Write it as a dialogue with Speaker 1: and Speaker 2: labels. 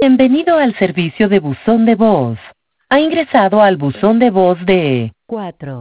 Speaker 1: Bienvenido al servicio de buzón de voz. Ha ingresado al buzón de voz de 4